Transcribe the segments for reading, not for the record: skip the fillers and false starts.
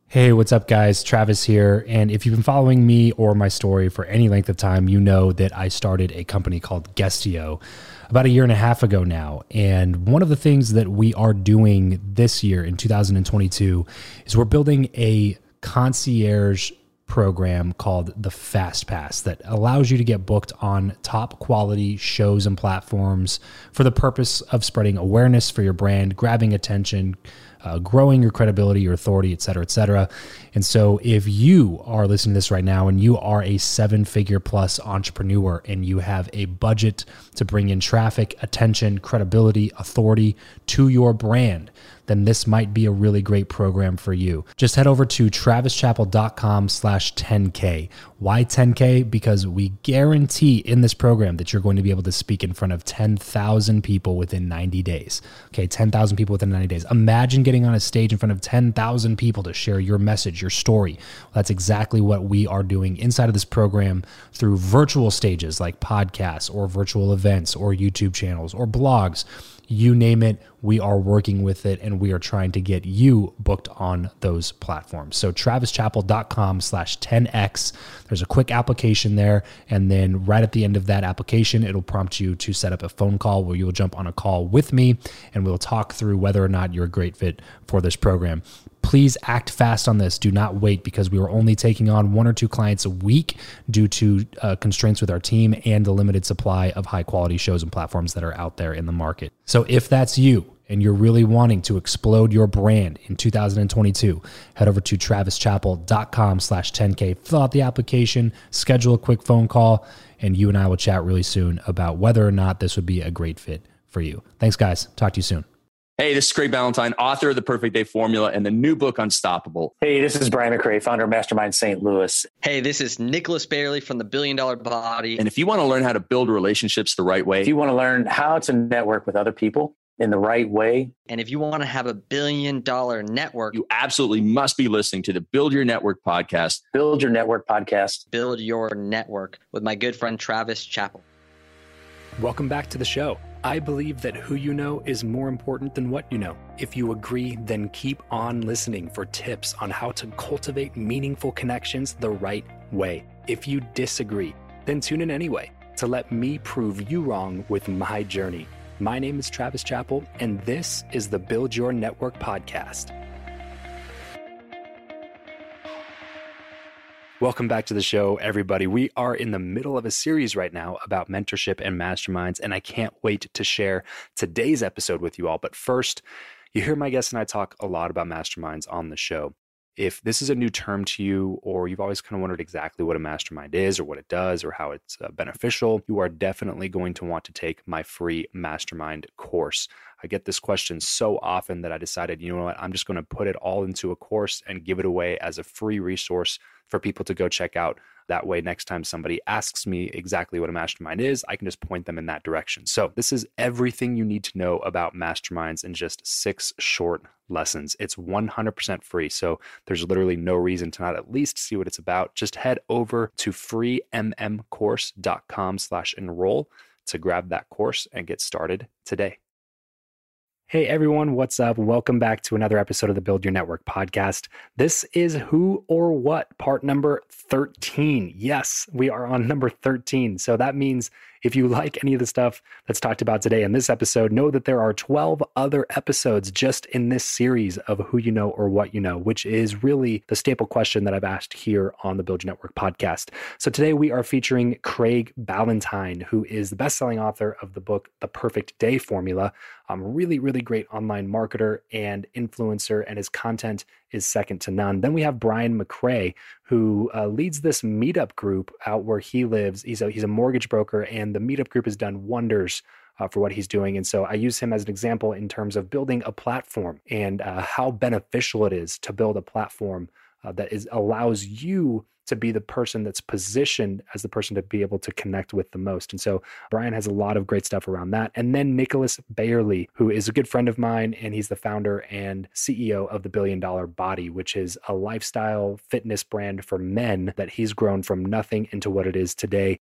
Hey, what's up, guys? Travis here. And if you've been following me or my story for any length of time, you know that I started a company called Guestio about a year and a half ago now. And one of the things that we are doing this year in 2022 is we're building a concierge program called the Fast Pass that allows you to get booked on top quality shows and platforms for the purpose of spreading awareness for your brand, grabbing attention, growing your credibility, your authority, et cetera, et cetera. And so if you are listening to this right now and you are a 7-figure plus entrepreneur and you have a budget to bring in traffic, attention, credibility, authority to your brand, then this might be a really great program for you. Just head over to travischappell.com/10K. Why 10K? Because we guarantee in this program that you're going to be able to speak in front of 10,000 people within 90 days. Okay, 10,000 people within 90 days. Imagine getting on a stage in front of 10,000 people to share your message, your story. Well, that's exactly what we are doing inside of this program through virtual stages like podcasts or virtual events or YouTube channels or blogs. You name it, we are working with it, and we are trying to get you booked on those platforms. So travischappell.com/10X. There's a quick application there, and then right at the end of that application, it'll prompt you to set up a phone call where you'll jump on a call with me, and we'll talk through whether or not you're a great fit for this program. Please act fast on this. Do not wait, because we are only taking on 1 or 2 clients a week due to constraints with our team and the limited supply of high quality shows and platforms that are out there in the market. So if that's you and you're really wanting to explode your brand in 2022, head over to travischappell.com/10K, fill out the application, schedule a quick phone call, and you and I will chat really soon about whether or not this would be a great fit for you. Thanks, guys. Talk to you soon. Hey, this is Craig Ballantyne, author of The Perfect Day Formula and the new book, Unstoppable. Hey, this is Brian McRae, founder of Mastermind St. Louis. Hey, this is Nicholas Bailey from The $1 Billion Body. And if you want to learn how to build relationships the right way, if you want to learn how to network with other people in the right way, and if you want to have a $1 billion network, you absolutely must be listening to the Build Your Network podcast. Build Your Network podcast. Build Your Network with my good friend, Travis Chappell. Welcome back to the show. I believe that who you know is more important than what you know. If you agree, then keep on listening for tips on how to cultivate meaningful connections the right way. If you disagree, then tune in anyway to let me prove you wrong with my journey. My name is Travis Chappell, and this is the Build Your Network podcast. Welcome back to the show, everybody. We are in the middle of a series right now about mentorship and masterminds, and I can't wait to share today's episode with you all. But first, you hear my guest and I talk a lot about masterminds on the show. If this is a new term to you, or you've always kind of wondered exactly what a mastermind is or what it does or how it's beneficial, you are definitely going to want to take my free mastermind course. I get this question so often that I decided, you know what, I'm just going to put it all into a course and give it away as a free resource for people to go check out. That way, next time somebody asks me exactly what a mastermind is, I can just point them in that direction. So this is everything you need to know about masterminds in just 6 short lessons. It's 100% free. So there's literally no reason to not at least see what it's about. Just head over to freemmcourse.com/enroll to grab that course and get started today. Hey everyone, what's up? Welcome back to another episode of the Build Your Network podcast. This is Who or What, part number 13. Yes, we are on number 13. So that means if you like any of the stuff that's talked about today in this episode, know that there are 12 other episodes just in this series of Who You Know or What You Know, which is really the staple question that I've asked here on the Build Your Network podcast. So today we are featuring Craig Ballantyne, who is the best-selling author of the book, The Perfect Day Formula. Really, really great online marketer and influencer, and his content is second to none. Then we have Brian McRae, who leads this meetup group out where he lives. He's a mortgage broker, and the meetup group has done wonders for what he's doing. And so I use him as an example in terms of building a platform and how beneficial it is to build a platform that allows you to be the person that's positioned as the person to be able to connect with the most. And so Brian has a lot of great stuff around that. And then Nicholas Bailey, who is a good friend of mine, and he's the founder and CEO of the $1 Billion Body, which is a lifestyle fitness brand for men that he's grown from nothing into what it is today.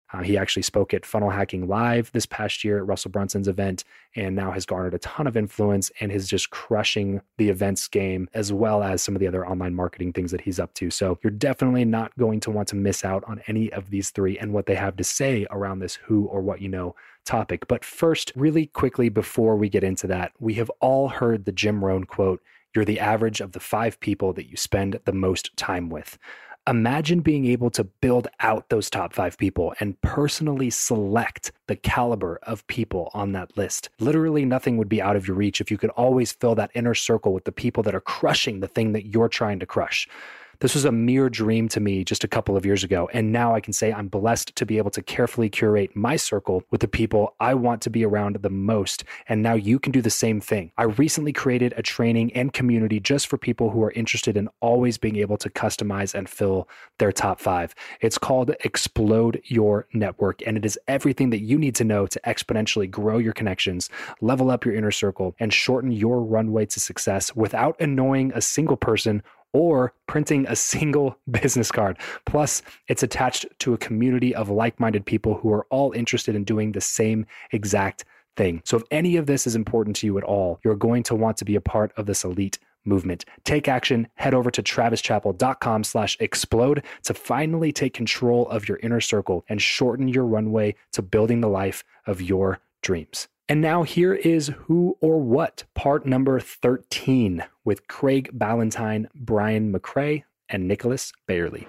He actually spoke at Funnel Hacking Live this past year at Russell Brunson's event, and now has garnered a ton of influence and is just crushing the events game, as well as some of the other online marketing things that he's up to. So you're definitely not going to want to miss out on any of these three and what they have to say around this who or what you know topic. But first, really quickly before we get into that, we have all heard the Jim Rohn quote, "You're the average of the 5 people that you spend the most time with." Imagine being able to build out those top 5 people and personally select the caliber of people on that list. Literally nothing would be out of your reach if you could always fill that inner circle with the people that are crushing the thing that you're trying to crush. This was a mere dream to me just a couple of years ago, and now I can say I'm blessed to be able to carefully curate my circle with the people I want to be around the most, and now you can do the same thing. I recently created a training and community just for people who are interested in always being able to customize and fill their top 5. It's called Explode Your Network, and it is everything that you need to know to exponentially grow your connections, level up your inner circle, and shorten your runway to success without annoying a single person or printing a single business card. Plus, it's attached to a community of like-minded people who are all interested in doing the same exact thing. So if any of this is important to you at all, you're going to want to be a part of this elite movement. Take action. Head over to travischappell.com/explode to finally take control of your inner circle and shorten your runway to building the life of your dreams. And now here is Who or What, part number 13 with Craig Ballantyne, Brian McRae, and Nicholas Bayerly.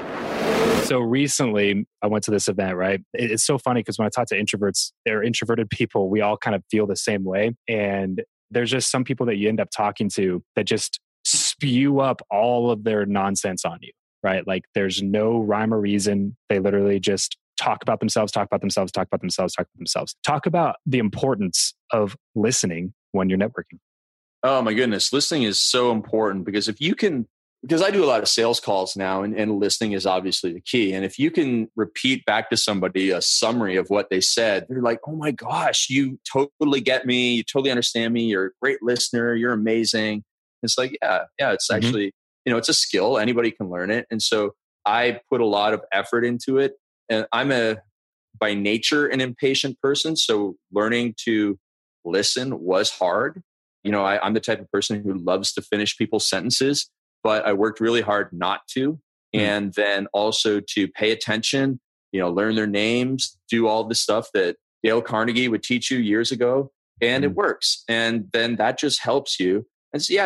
So recently I went to this event, right? It's so funny because when I talk to introverts, they're introverted people, we all kind of feel the same way. And there's just some people that you end up talking to that just spew up all of their nonsense on you, right? Like there's no rhyme or reason. They literally just talk about themselves, talk about themselves, talk about themselves, talk about themselves. Talk about the importance of listening when you're networking. Oh my goodness. Listening is so important because if you can, because I do a lot of sales calls now and listening is obviously the key. And if you can repeat back to somebody a summary of what they said, they're like, oh my gosh, you totally get me. You totally understand me. You're a great listener. You're amazing. It's like, yeah, it's actually, it's a skill. Anybody can learn it. And so I put a lot of effort into it. And I'm by nature, an impatient person. So learning to listen was hard. I'm the type of person who loves to finish people's sentences, but I worked really hard not to. And then also to pay attention, learn their names, do all the stuff that Dale Carnegie would teach you years ago. And it works. And then that just helps you. And so,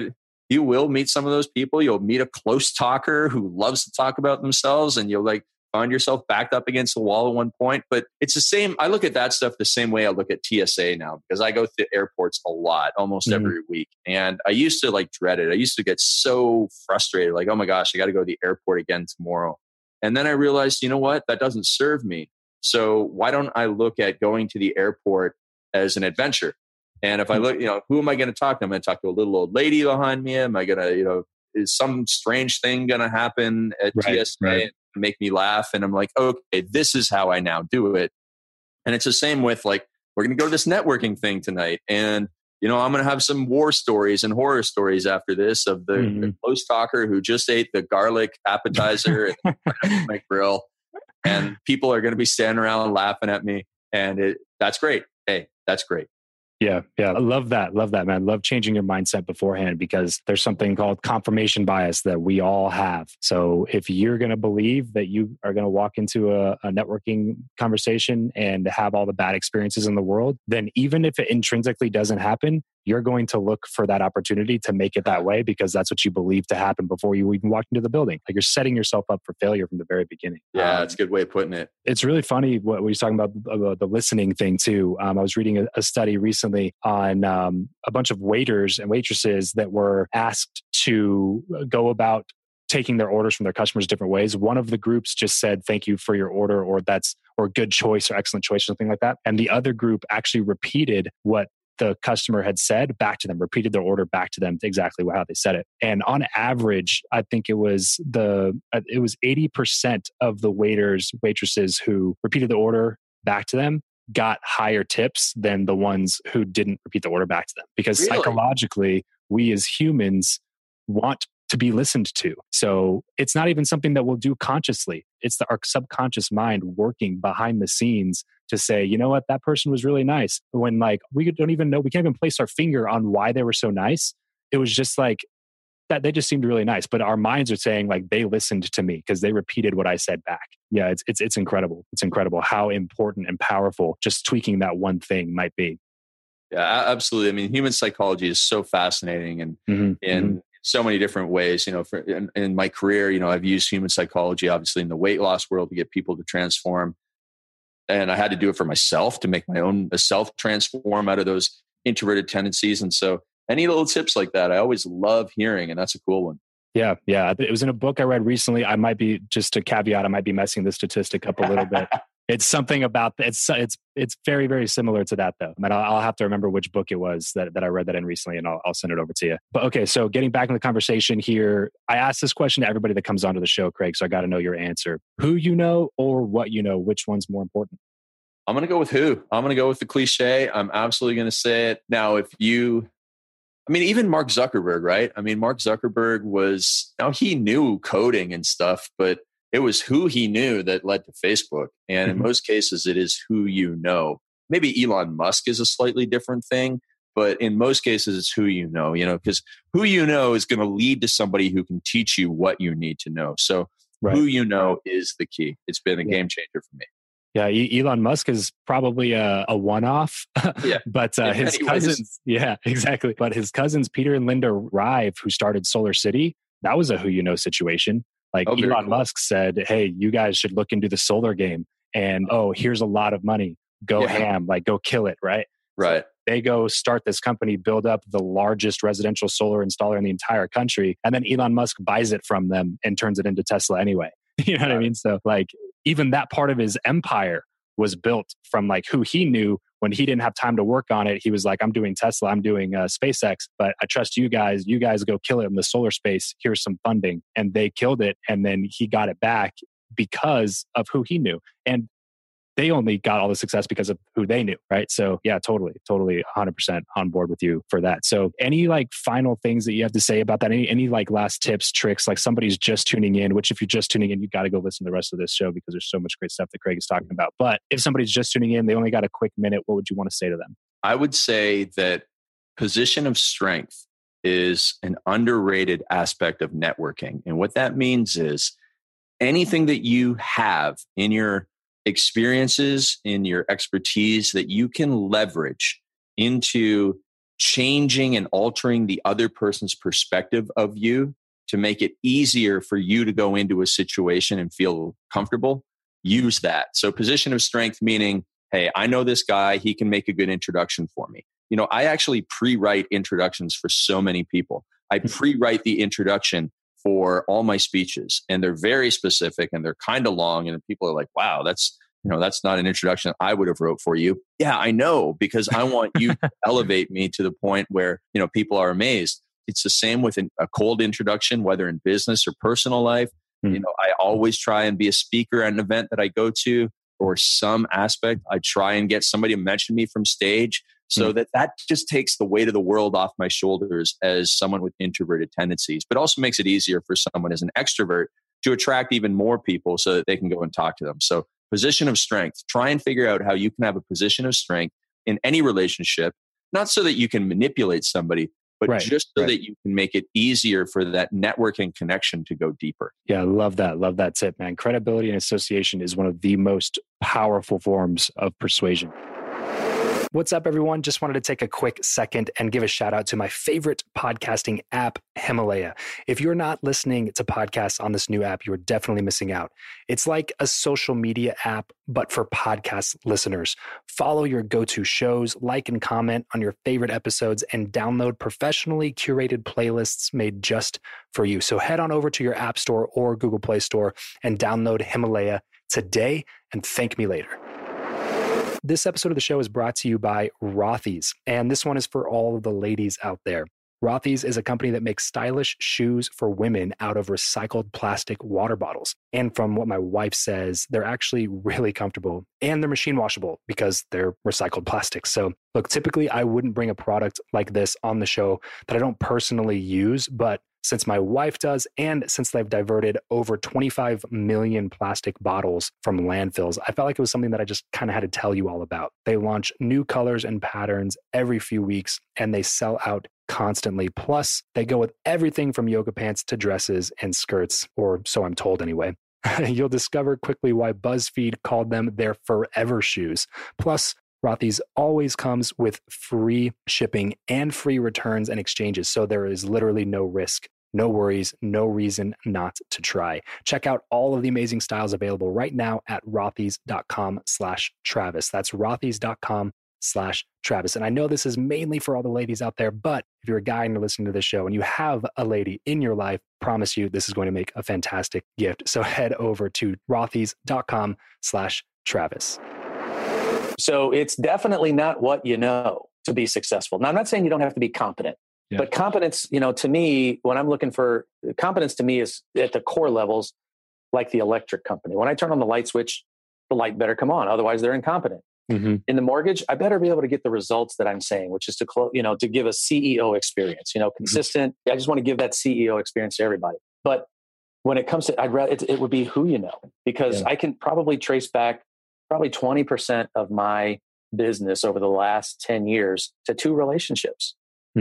you will meet some of those people. You'll meet a close talker who loves to talk about themselves, and you'll find yourself backed up against the wall at one point. But it's the same. I look at that stuff the same way I look at TSA now, because I go to airports a lot, almost every week. And I used to dread it. I used to get so frustrated, oh my gosh, I got to go to the airport again tomorrow. And then I realized, you know what? That doesn't serve me. So why don't I look at going to the airport as an adventure? And if I look, who am I going to talk to? I'm going to talk to a little old lady behind me. Am I going to, is some strange thing going to happen at TSA? Right. Make me laugh, and I'm like, okay, this is how I now do it. And it's the same with we're going to go to this networking thing tonight, and I'm going to have some war stories and horror stories after this of the close talker who just ate the garlic appetizer at my grill, and people are going to be standing around laughing at me, and that's great. Hey, that's great. Yeah. I love that, man. Love changing your mindset beforehand, because there's something called confirmation bias that we all have. So if you're going to believe that you are going to walk into a networking conversation and have all the bad experiences in the world, then even if it intrinsically doesn't happen, you're going to look for that opportunity to make it that way, because that's what you believe to happen before you even walk into the building. You're setting yourself up for failure from the very beginning. Yeah, that's a good way of putting it. It's really funny what we were talking about the listening thing too. I was reading a study recently on a bunch of waiters and waitresses that were asked to go about taking their orders from their customers different ways. One of the groups just said, "Thank you for your order," or good choice, or excellent choice, or something like that. And the other group actually repeated what the customer had said back to them, repeated their order back to them exactly how they said it. And on average, I think it was 80% of the waitresses who repeated the order back to them got higher tips than the ones who didn't repeat the order back to them. Because psychologically, we as humans want to be listened to. So it's not even something that we'll do consciously. It's our subconscious mind working behind the scenes to say, you know what, that person was really nice. When like we don't even know, we can't even place our finger on why they were so nice. It was just like that they just seemed really nice. But our minds are saying like they listened to me because they repeated what I said back. Yeah, it's incredible. It's incredible how important and powerful just tweaking that one thing might be. Yeah, absolutely. I mean, human psychology is so fascinating and in so many different ways. You know, in my career, you know, I've used human psychology, obviously in the weight loss world to get people to transform. And I had to do it for myself to make my own self transform out of those introverted tendencies. And so any little tips like that, I always love hearing, and that's a cool one. Yeah. It was in a book I read recently. I might be, just a caveat, I might be messing the statistic up a little bit. It's something about it's very, very similar to that though. And I'll have to remember which book it was that I read that in recently, and I'll send it over to you. But okay, so getting back in the conversation here, I ask this question to everybody that comes onto the show, Craig. So I got to know your answer. Who you know or what you know? Which one's more important? I'm going to go with who. I'm going to go with the cliche. I'm absolutely going to say it. Now, even Mark Zuckerberg, right? I mean, Mark Zuckerberg he knew coding and stuff, but it was who he knew that led to Facebook. And in most cases, it is who you know. Maybe Elon Musk is a slightly different thing, but in most cases, it's who you know, because who you know is going to lead to somebody who can teach you what you need to know. So who you know is the key. It's been a game changer for me. Yeah, Elon Musk is probably a one-off, but his cousins, yeah, exactly. But his cousins, Peter and Linda Rive, who started Solar City, that was a who you know situation. Like Elon Musk said, hey, you guys should look into the solar game. And here's a lot of money. Go ham, like go kill it, right? Right. So they go start this company, build up the largest residential solar installer in the entire country. And then Elon Musk buys it from them and turns it into Tesla anyway. You know what I mean? So like even that part of his empire was built from like who he knew when he didn't have time to work on it. He was like, I'm doing Tesla, I'm doing SpaceX, but I trust you guys. You guys go kill it in the solar space. Here's some funding. And they killed it. And then he got it back because of who he knew. And they only got all the success because of who they knew, right? So yeah, totally 100% on board with you for that. So any like final things that you have to say about that? Any like last tips, tricks, like somebody's just tuning in, which if you're just tuning in, you got to go listen to the rest of this show because there's so much great stuff that Craig is talking about. But if somebody's just tuning in, they only got a quick minute, what would you want to say to them? I would say that position of strength is an underrated aspect of networking. And what that means is anything that you have in your experiences, in your expertise that you can leverage into changing and altering the other person's perspective of you to make it easier for you to go into a situation and feel comfortable, use that. So position of strength, meaning, hey, I know this guy, he can make a good introduction for me. I actually pre-write introductions for so many people. I pre-write the introduction for all my speeches, and they're very specific and they're kind of long, and people are like, wow, that's not an introduction I would have wrote for you. Yeah, I know, because I want you to elevate me to the point where, people are amazed. It's the same with a cold introduction, whether in business or personal life. I always try and be a speaker at an event that I go to or some aspect. I try and get somebody to mention me from stage so that just takes the weight of the world off my shoulders as someone with introverted tendencies, but also makes it easier for someone as an extrovert to attract even more people so that they can go and talk to them. So position of strength, try and figure out how you can have a position of strength in any relationship, not so that you can manipulate somebody, but just so that you can make it easier for that networking connection to go deeper. Yeah, I love that. Love that tip, man. Credibility and association is one of the most powerful forms of persuasion. What's up, everyone? Just wanted to take a quick second and give a shout out to my favorite podcasting app, Himalaya. If you're not listening to podcasts on this new app, you're definitely missing out. It's like a social media app, but for podcast listeners. Follow your go-to shows, like and comment on your favorite episodes, and download professionally curated playlists made just for you. So head on over to your App Store or Google Play Store and download Himalaya today and thank me later. This episode of the show is brought to you by Rothy's, and this one is for all of the ladies out there. Rothy's is a company that makes stylish shoes for women out of recycled plastic water bottles. And from what my wife says, they're actually really comfortable and they're machine washable because they're recycled plastic. So look, typically I wouldn't bring a product like this on the show that I don't personally use, but since my wife does, and since they've diverted over 25 million plastic bottles from landfills, I felt like it was something that I just kind of had to tell you all about. They launch new colors and patterns every few weeks, and they sell out constantly. Plus, they go with everything from yoga pants to dresses and skirts, or so I'm told anyway. You'll discover quickly why BuzzFeed called them their forever shoes. Plus, Rothy's always comes with free shipping and free returns and exchanges, so there is literally no risk, no worries, no reason not to try. Check out all of the amazing styles available right now at rothys.com/Travis. That's rothys.com/Travis. And I know this is mainly for all the ladies out there, but if you're a guy and you're listening to this show and you have a lady in your life, promise you this is going to make a fantastic gift. So head over to rothys.com/Travis. So it's definitely not what you know to be successful. Now, I'm not saying you don't have to be competent, but competence, to me, when I'm looking for competence, to me is at the core levels, like the electric company. When I turn on the light switch, the light better come on. Otherwise, they're incompetent. Mm-hmm. In the mortgage, I better be able to get the results that I'm saying, which is to give a CEO experience, consistent. Mm-hmm. I just want to give that CEO experience to everybody. But when it comes to, I'd rather, it would be who you know, because I can probably trace back probably 20% of my business over the last 10 years to 2 relationships.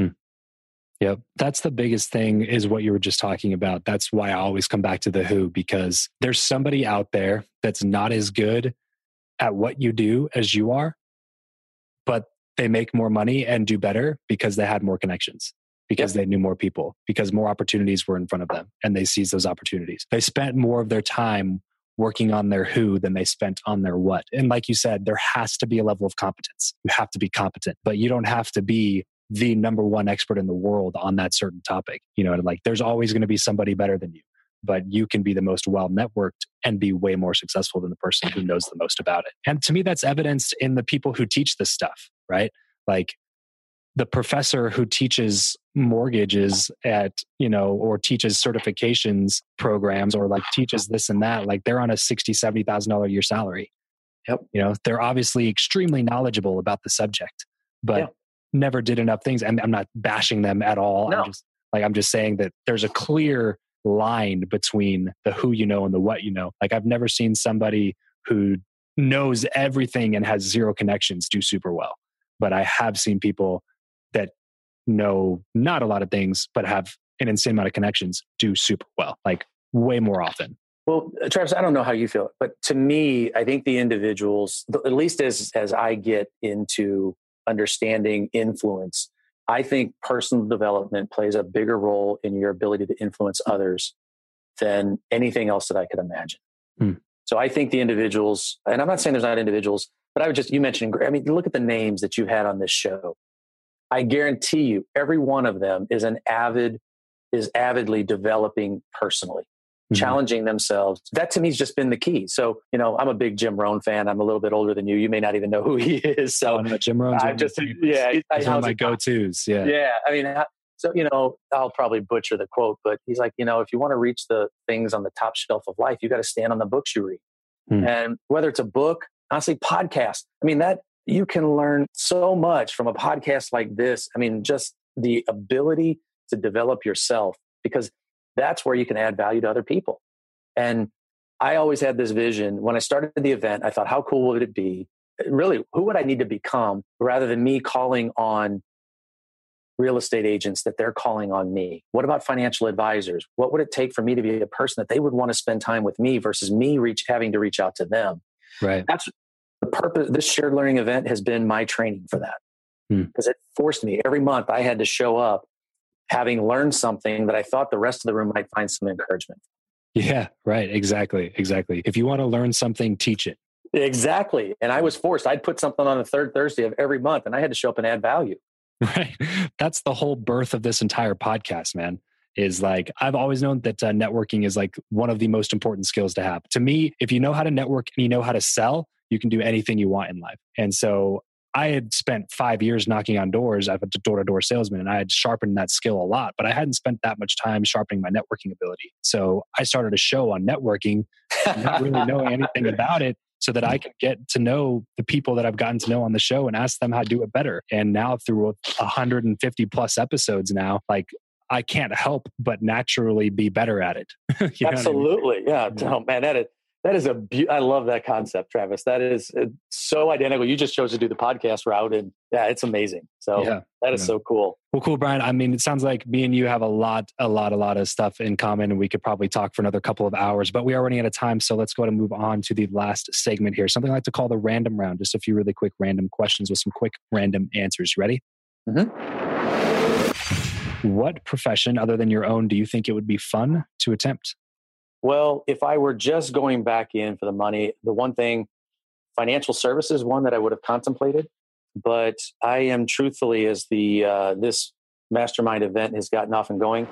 Yep. That's the biggest thing, is what you were just talking about. That's why I always come back to the who, because there's somebody out there that's not as good at what you do as you are, but they make more money and do better because they had more connections, because they knew more people, because more opportunities were in front of them and they seized those opportunities. They spent more of their time working on their who than they spent on their what. And like you said, there has to be a level of competence. You have to be competent, but you don't have to be the number one expert in the world on that certain topic. There's always going to be somebody better than you, but you can be the most well-networked and be way more successful than the person who knows the most about it. And to me, that's evidenced in the people who teach this stuff, right? Like the professor who teaches mortgages at, or teaches certifications programs, or like teaches this and that, like they're on a $60,000, $70,000 a year salary. Yep. They're obviously extremely knowledgeable about the subject, but never did enough things. And I'm not bashing them at all. No. I'm just saying that there's a clear line between the who you know and the what you know. Like I've never seen somebody who knows everything and has zero connections do super well. But I have seen people that know not a lot of things, but have an insane amount of connections do super well, like way more often. Well, Travis, I don't know how you feel, but to me, I think the individuals, at least as I get into understanding influence, I think personal development plays a bigger role in your ability to influence others than anything else that I could imagine. So I think the individuals, and I'm not saying there's not individuals, but you mentioned, look at the names that you had on this show. I guarantee you, every one of them is avidly developing personally, challenging themselves. That to me has just been the key. So, I'm a big Jim Rohn fan. I'm a little bit older than you. You may not even know who he is. So Jim Rohn's he's one of my go-tos. Yeah. Yeah. So, I'll probably butcher the quote, but he's like, if you want to reach the things on the top shelf of life, you got to stand on the books you read. And whether it's a book, honestly, podcast, that you can learn so much from a podcast like this. Just the ability to develop yourself, because that's where you can add value to other people. And I always had this vision. When I started the event, I thought, how cool would it be? Really, who would I need to become rather than me calling on real estate agents that they're calling on me? What about financial advisors? What would it take for me to be a person that they would want to spend time with me versus me having to reach out to them? Right. That's the purpose. This shared learning event has been my training for that, because it forced me every month. I had to show up having learned something that I thought the rest of the room might find some encouragement. Yeah, right. Exactly. If you want to learn something, teach it. Exactly. And I was forced. I'd put something on the third Thursday of every month, and I had to show up and add value. Right. That's the whole birth of this entire podcast, man. Is like, I've always known that networking is like one of the most important skills to have. To me, if you know how to network and you know how to sell, you can do anything you want in life. And so I had spent 5 years knocking on doors. I've been a door-to-door salesman, and I had sharpened that skill a lot, but I hadn't spent that much time sharpening my networking ability. So I started a show on networking, not really knowing anything about it, so that I could get to know the people that I've gotten to know on the show and ask them how to do it better. And now through 150 plus episodes now, like I can't help but naturally be better at it. Absolutely. Yeah. Yeah. Oh, man, that is I love that concept, Travis. That is so identical. You just chose to do the podcast route, and yeah, it's amazing. So that is so cool. Well, cool, Brian. I mean, it sounds like me and you have a lot of stuff in common, and we could probably talk for another couple of hours, but we are running out of time. So let's go ahead and move on to the last segment here. Something I like to call the random round. Just a few really quick random questions with some quick random answers. Ready? Mm-hmm. What profession other than your own do you think it would be fun to attempt? Well, if I were just going back in for the money, the one thing, financial services, one that I would have contemplated, but I am truthfully, as this mastermind event has gotten off and going.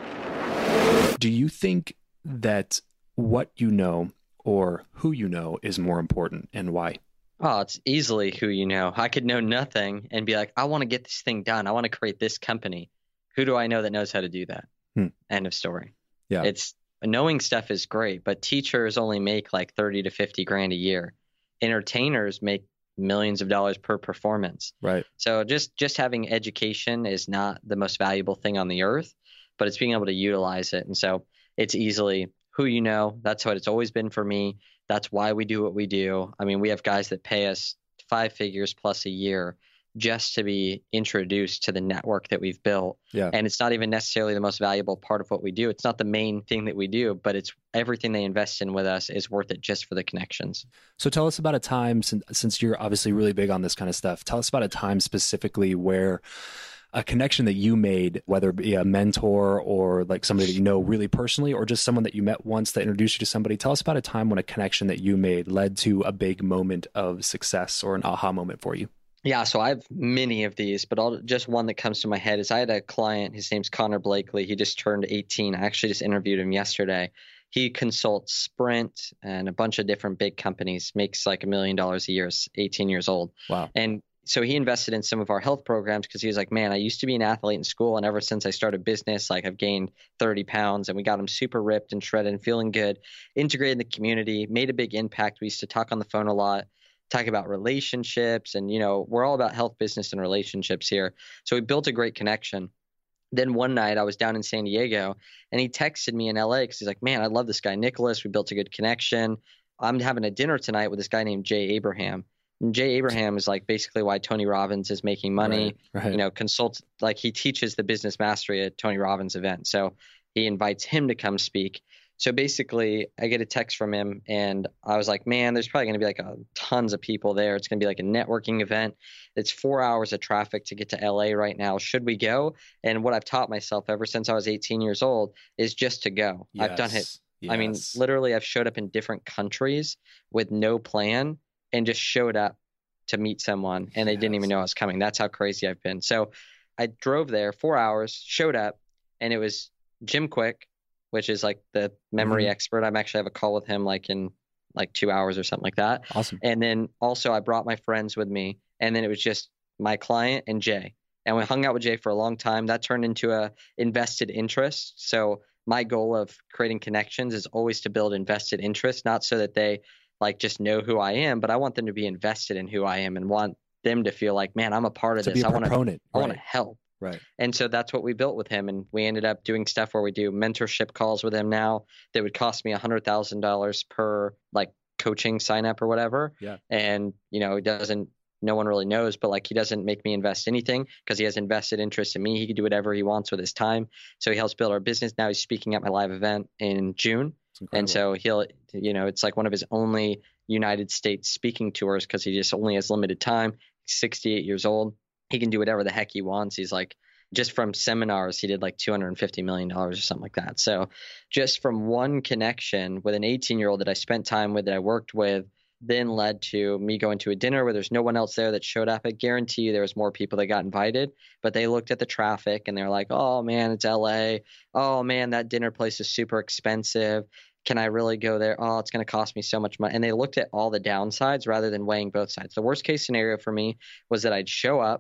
Do you think that what you know or who you know is more important, and why? Oh, it's easily who you know. I could know nothing and be like, I want to get this thing done. I want to create this company. Who do I know that knows how to do that? End of story. Yeah. It's knowing stuff is great, but teachers only make like 30 to 50 grand a year. Entertainers make millions of dollars per performance. Right. So just having education is not the most valuable thing on the earth, but it's being able to utilize it. And so it's easily who you know. That's what it's always been for me. That's why we do what we do. I mean, we have guys that pay us 5 figures plus a year just to be introduced to the network that we've built. Yeah. And it's not even necessarily the most valuable part of what we do. It's not the main thing that we do, but it's everything they invest in with us is worth it just for the connections. So tell us about a time, since you're obviously really big on this kind of stuff, tell us about a time specifically where a connection that you made, whether it be a mentor or like somebody that you know really personally, or just someone that you met once that introduced you to somebody. Tell us about a time when a connection that you made led to a big moment of success or an aha moment for you. Yeah, so I have many of these, but just one that comes to my head is I had a client, his name's Connor Blakely. He just turned 18. I actually just interviewed him yesterday. He consults Sprint and a bunch of different big companies, makes like $1 million a year, 18 years old. Wow. And so he invested in some of our health programs because he was like, man, I used to be an athlete in school. And ever since I started business, like I've gained 30 pounds and we got him super ripped and shredded and feeling good, integrated in the community, made a big impact. We used to talk on the phone a lot, talk about relationships. And, you know, we're all about health, business, and relationships here. So we built a great connection. Then one night I was down in San Diego and he texted me in LA because he's like, man, I love this guy, Nicholas. We built a good connection. I'm having a dinner tonight with this guy named Jay Abraham. And Jay Abraham is like basically why Tony Robbins is making money, right. You know, consults, like he teaches the business mastery at Tony Robbins event. So he invites him to come speak. So basically I get a text from him and I was like, man, there's probably going to be like tons of people there. It's going to be like a networking event. It's 4 hours of traffic to get to LA right now. Should we go? And what I've taught myself ever since I was 18 years old is just to go. Yes. I've done it. Yes. I mean, literally I've showed up in different countries with no plan and just showed up to meet someone and they didn't even know I was coming. That's how crazy I've been. So I drove there 4 hours, showed up, and it was Jim Quick, which is like the memory expert. I'm actually have a call with him like in like 2 hours or something like that. Awesome. And then also I brought my friends with me, and then it was just my client and Jay. And we hung out with Jay for a long time. That turned into a invested interest. So my goal of creating connections is always to build invested interest, not so that they like just know who I am, but I want them to be invested in who I am and want them to feel like, man, I'm a part of this. I want to help. Right. And so that's what we built with him. And we ended up doing stuff where we do mentorship calls with him now that would cost me $100,000 per like coaching sign up or whatever. Yeah. And, you know, no one really knows, but like he doesn't make me invest anything because he has invested interest in me. He can do whatever he wants with his time. So he helps build our business. Now he's speaking at my live event in June. And so he'll, you know, it's like one of his only United States speaking tours because he just only has limited time. He's 68 years old. He can do whatever the heck he wants. He's like, just from seminars, he did like $250 million or something like that. So just from one connection with an 18-year-old that I spent time with, that I worked with, then led to me going to a dinner where there's no one else there that showed up. I guarantee you there was more people that got invited, but they looked at the traffic and they're like, oh man, it's LA. Oh man, that dinner place is super expensive. Can I really go there? Oh, it's going to cost me so much money. And they looked at all the downsides rather than weighing both sides. The worst case scenario for me was that I'd show up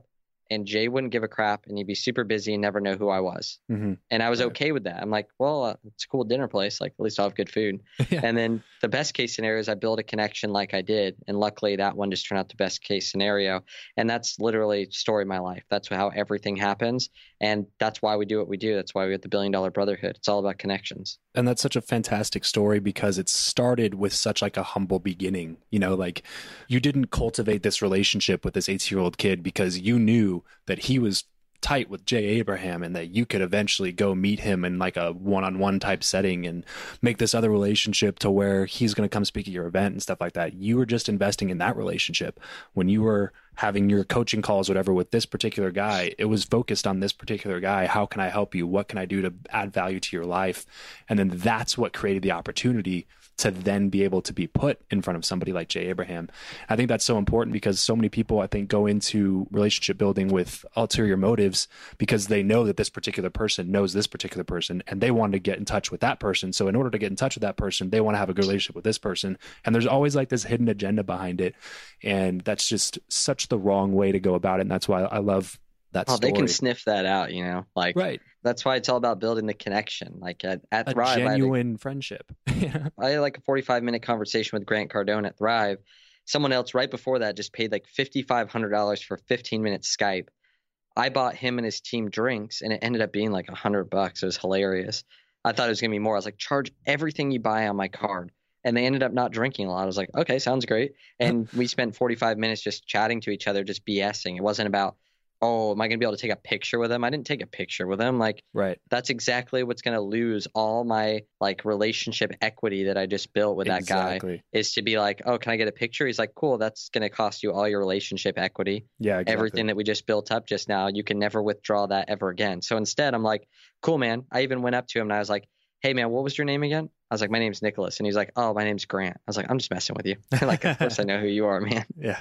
and Jay wouldn't give a crap and he'd be super busy and never know who I was. Mm-hmm. And I was okay with that. I'm like, well, it's a cool dinner place. Like, at least I'll have good food. Yeah. And then the best case scenario is I build a connection like I did. And luckily that one just turned out the best case scenario. And that's literally story of my life. That's how everything happens. And that's why we do what we do. That's why we have the $1 Billion Brotherhood. It's all about connections. And that's such a fantastic story because it started with such like a humble beginning. You know, like you didn't cultivate this relationship with this 18-year-old kid because you knew that he was tight with Jay Abraham and that you could eventually go meet him in like a one-on-one type setting and make this other relationship to where he's going to come speak at your event and stuff like that. You were just investing in that relationship. When you were having your coaching calls, whatever, with this particular guy, it was focused on this particular guy. How can I help you? What can I do to add value to your life? And then that's what created the opportunity to then be able to be put in front of somebody like Jay Abraham. I think that's so important because so many people, I think, go into relationship building with ulterior motives because they know that this particular person knows this particular person and they want to get in touch with that person. So in order to get in touch with that person, they want to have a good relationship with this person. And there's always like this hidden agenda behind it. And that's just such the wrong way to go about it. And that's why I love that story. They can sniff that out, you know, like, right. That's why it's all about building the connection. Like at Thrive, genuine friendship. I had like a 45-minute conversation with Grant Cardone at Thrive. Someone else right before that just paid like $5,500 for 15 minutes Skype. I bought him and his team drinks and it ended up being like $100. It was hilarious. I thought it was going to be more. I was like, charge everything you buy on my card. And they ended up not drinking a lot. I was like, okay, sounds great. And we spent 45 minutes just chatting to each other, just BSing. It wasn't about, oh, am I going to be able to take a picture with him? I didn't take a picture with him. Like, right. That's exactly what's going to lose all my like relationship equity that I just built with that guy is to be like, oh, can I get a picture? He's like, cool. That's going to cost you all your relationship equity. Yeah, exactly. Everything that we just built up just now, you can never withdraw that ever again. So instead, I'm like, cool, man. I even went up to him and I was like, hey, man, what was your name again? I was like, my name's Nicholas. And he's like, oh, my name's Grant. I was like, I'm just messing with you. Like, of course I know who you are, man. Yeah.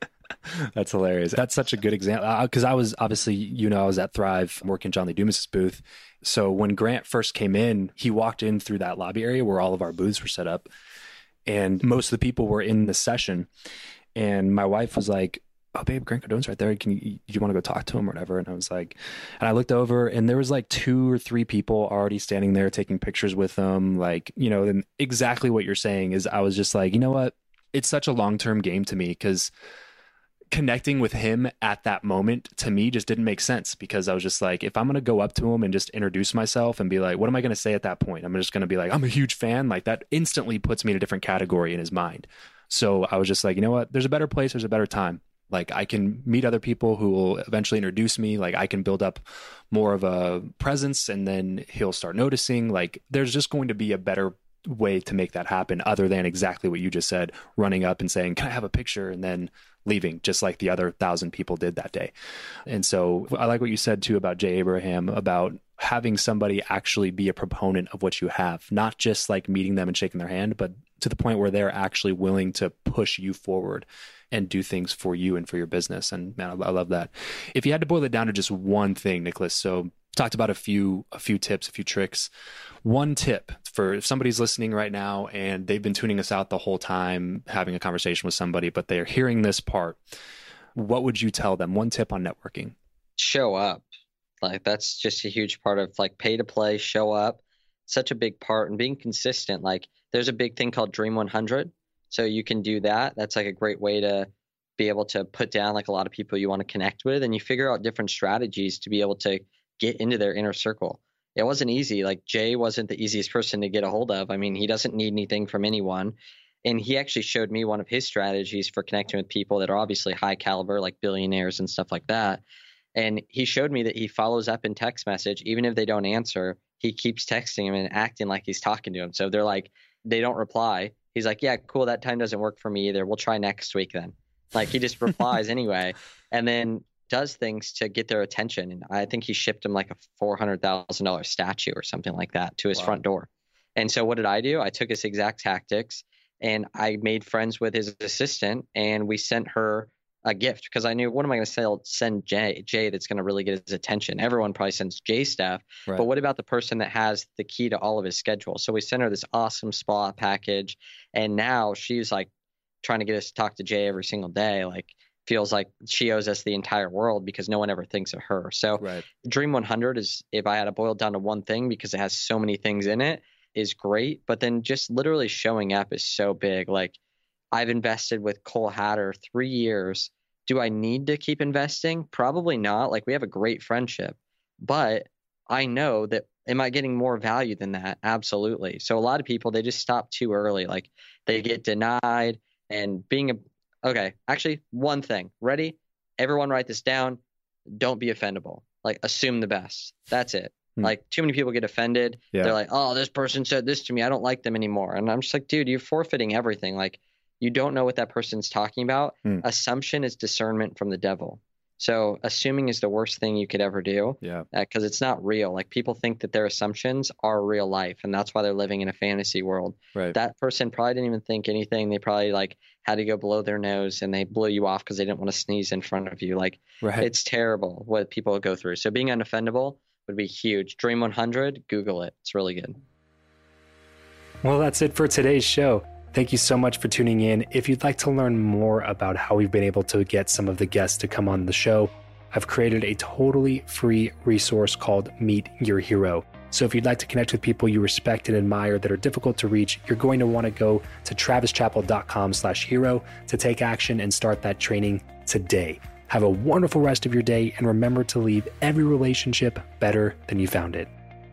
That's hilarious. That's such a good example because I was obviously, you know, I was at Thrive working John Lee Dumas's booth. So when Grant first came in, he walked in through that lobby area where all of our booths were set up. And most of the people were in the session. And my wife was like, oh, babe, Grant Cardone's right there. Do you want to go talk to him or whatever? And I was like, and I looked over and there was like 2 or 3 people already standing there taking pictures with them. Like, you know, and exactly what you're saying is I was just like, you know what? It's such a long-term game to me because connecting with him at that moment to me just didn't make sense because I was just like, if I'm going to go up to him and just introduce myself and be like, what am I going to say at that point? I'm just going to be like, I'm a huge fan. Like that instantly puts me in a different category in his mind. So I was just like, you know what? There's a better place. There's a better time. Like I can meet other people who will eventually introduce me. Like I can build up more of a presence and then he'll start noticing. Like there's just going to be a better way to make that happen other than exactly what you just said, running up and saying, can I have a picture? And then leaving just like the other 1,000 people did that day. And so I like what you said too about Jay Abraham, about having somebody actually be a proponent of what you have, not just like meeting them and shaking their hand, but to the point where they're actually willing to push you forward and do things for you and for your business. And man, I love that. If you had to boil it down to just one thing, Nicholas, so talked about a few tips, a few tricks. One tip for if somebody's listening right now and they've been tuning us out the whole time, having a conversation with somebody, but they're hearing this part, what would you tell them? One tip on networking. Show up. Like that's just a huge part of like pay to play, show up. Such a big part, and being consistent. Like there's a big thing called Dream 100. So you can do that. That's like a great way to be able to put down like a lot of people you want to connect with, and you figure out different strategies to be able to get into their inner circle. It wasn't easy. Like Jay wasn't the easiest person to get a hold of. I mean, he doesn't need anything from anyone. And he actually showed me one of his strategies for connecting with people that are obviously high caliber, like billionaires and stuff like that. And he showed me that he follows up in text message. Even if they don't answer, he keeps texting him and acting like he's talking to him. So they're like, they don't reply. He's like, yeah, cool. That time doesn't work for me either. We'll try next week then. Like he just replies anyway. And then does things to get their attention. And I think he shipped him like a $400,000 statue or something like that to his front door. And so what did I do? I took his exact tactics and I made friends with his assistant and we sent her a gift because I knew, what am I going to send Jay that's going to really get his attention? Everyone probably sends Jay stuff, right. But what about the person that has the key to all of his schedule? So we sent her this awesome spa package. And now she's like trying to get us to talk to Jay every single day. Like feels like she owes us the entire world because no one ever thinks of her. So Dream 100 is, if I had to boil it down to one thing, because it has so many things in it, is great. But then just literally showing up is so big. Like, I've invested with Cole Hatter 3 years. Do I need to keep investing? Probably not. Like, we have a great friendship, but I know that, am I getting more value than that? Absolutely. So a lot of people, they just stop too early. Like, they get denied, and okay, actually, one thing. Ready? Everyone write this down. Don't be offendable. Like, assume the best. That's it. Like, too many people get offended. Yeah. They're like, oh, this person said this to me. I don't like them anymore. And I'm just like, dude, you're forfeiting everything. Like, you don't know what that person's talking about. Assumption is discernment from the devil. So assuming is the worst thing you could ever do. Yeah. Because it's not real. Like, people think that their assumptions are real life, and that's why they're living in a fantasy world. Right. That person probably didn't even think anything. They probably like had to go blow their nose, and they blew you off because they didn't want to sneeze in front of you. Like, it's terrible what people go through. So being unoffendable would be huge. Dream 100, Google it. It's really good. Well, that's it for today's show. Thank you so much for tuning in. If you'd like to learn more about how we've been able to get some of the guests to come on the show, I've created a totally free resource called Meet Your Hero. So if you'd like to connect with people you respect and admire that are difficult to reach, you're going to want to go to travischappell.com/hero to take action and start that training today. Have a wonderful rest of your day, and remember to leave every relationship better than you found it.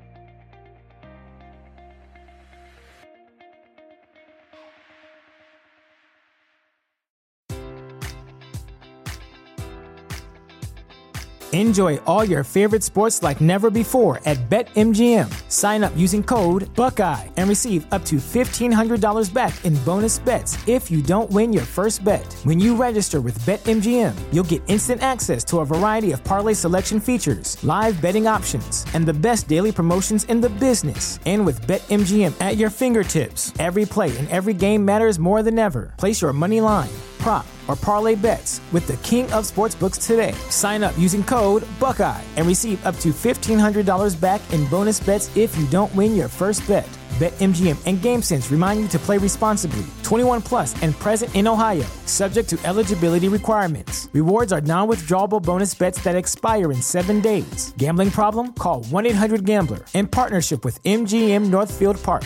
Enjoy all your favorite sports like never before at BetMGM. Sign up using code Buckeye and receive up to $1,500 back in bonus bets if you don't win your first bet. When you register with BetMGM, you'll get instant access to a variety of parlay selection features, live betting options, and the best daily promotions in the business. And with BetMGM at your fingertips, every play and every game matters more than ever. Place your money line, prop, or parlay bets with the king of sportsbooks today. Sign up using code Buckeye and receive up to $1,500 back in bonus bets if you don't win your first bet. BetMGM and GameSense remind you to play responsibly. 21 plus and present in Ohio, subject to eligibility requirements. Rewards are non-withdrawable bonus bets that expire in 7 days. Gambling problem? Call 1-800-GAMBLER. In partnership with MGM Northfield Park.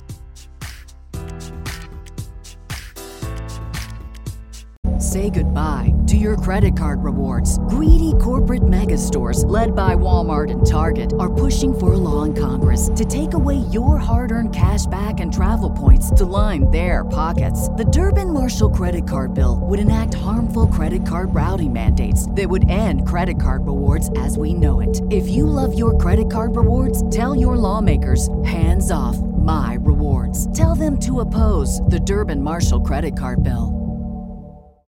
Say goodbye to your credit card rewards. Greedy corporate mega stores, led by Walmart and Target, are pushing for a law in Congress to take away your hard-earned cash back and travel points to line their pockets. The Durbin-Marshall credit card bill would enact harmful credit card routing mandates that would end credit card rewards as we know it. If you love your credit card rewards, tell your lawmakers, hands off my rewards. Tell them to oppose the Durbin-Marshall credit card bill.